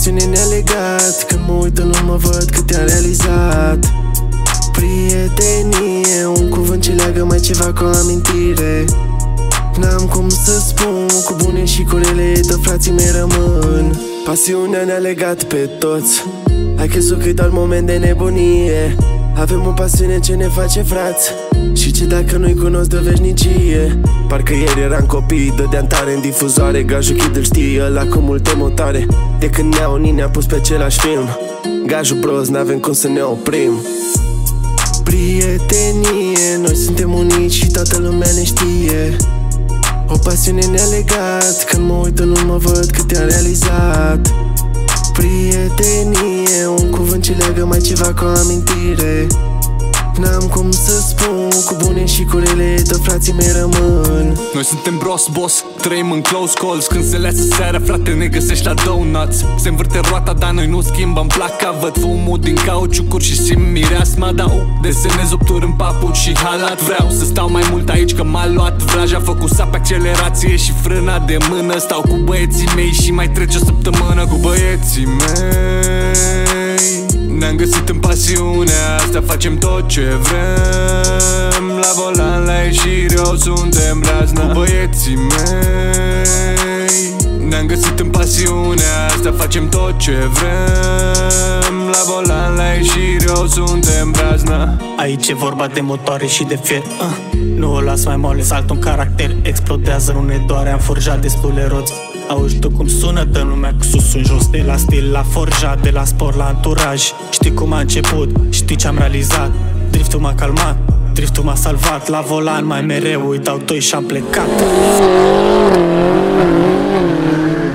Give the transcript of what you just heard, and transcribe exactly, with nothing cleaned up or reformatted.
pasiune ne-a legat. Când mă uit în urmă văd cât te-am realizat. Prietenie, un cuvânt ce leagă mai ceva cu o amintire. N-am cum să spun, cu bune și cu rele, de frații mei rămân. Pasiunea ne-a legat pe toți. Ai crezut că e doar moment de nebunie. Avem o pasiune ce ne face frați și ce dacă nu-i cunosc de veșnicie. Parcă ieri eram copii, dădeam tare în difuzoare. Gajul Chid îl știe, ăla cu multă motare. De când ne-au unii ne-a pus pe același film. Gajul bros, n-avem cum să ne oprim. Prietenie, noi suntem unici și toată lumea ne știe. O pasiune ne-a legat. Când mă uit în urmă văd cât te-am realizat. Prietenie, un cuvânt ce leagă mai ceva cu o amintire. N-am cum să spun, cu bune și cu rele, de frații mei rămân. Noi suntem bros, boss, trăim în close calls. Când se leasă seara, frate, ne găsești la donuts. Se învârte roata, dar noi nu schimbăm placa. Văd fumul din cauciucuri și simt mireasma. Dau desenez opturi în papuci și halat. Vreau să stau mai mult aici că m-a luat vraja. Făcut sap pe accelerație și frâna de mână. Stau cu băieții mei și mai trece o săptămână cu băieții mei. Ne-am găsit în pasiunea asta, facem tot ce vrem. La volan, la ieșire, o suntem razna cu băieții mei. Ne-am găsit în pasiunea asta, facem tot ce vrem. La volan, la ieșire, o suntem razna. Aici e vorba de motoare și de fier, uh. Nu o las mai moale, salt un caracter. Explodează, nu ne doare, am forjat destule roți. Auzi tu cum sună, dă lumea cu sus în jos. De la stil la forjat, de la sport la anturaj. Știi cum a început, știi ce-am realizat. Driftul m-a calmat, driftul m-a salvat. La volan mai mereu îi dau doi și-am plecat.